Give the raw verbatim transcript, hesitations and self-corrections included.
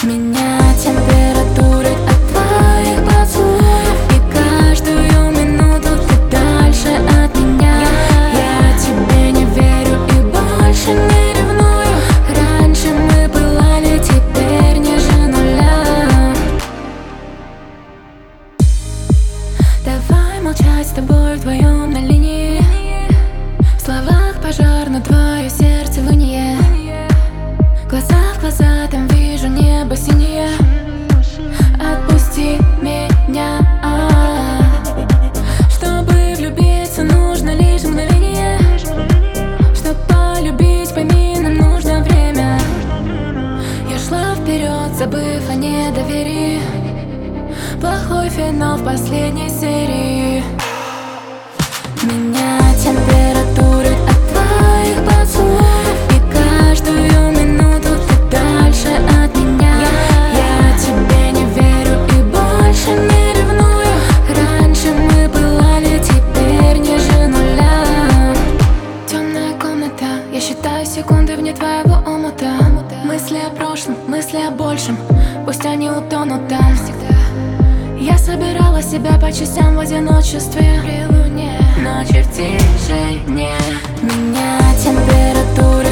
Меня температурой от твоих поцелуев, и каждую минуту ты дальше от меня. Я тебе не верю и больше не ревную. Раньше мы пылали, теперь ниже нуля. Давай молчать с тобой вдвоем на линии. В словах пожар, но твое сердце в инее. Глаза в глаза, там вижу небо синее. Отпусти меня. Чтобы влюбиться, нужно лишь мгновение. Чтоб полюбить, пойми, нам нужно время. Я шла вперед, забыв о недоверии. Плохой финал в последней серии. Меня температурой от твоих поцелуев, и каждую минуту ты дальше от меня. Я тебе не верю и больше не ревную. Раньше мы пылали, теперь ниже нуля. Темная комната, я считаю секунды вне твоего омута. Мысли о прошлом, мысли о большем, пусть они утонут там. Я собирала себя по частям в одиночестве при луне, но чертежей нет. Меня температура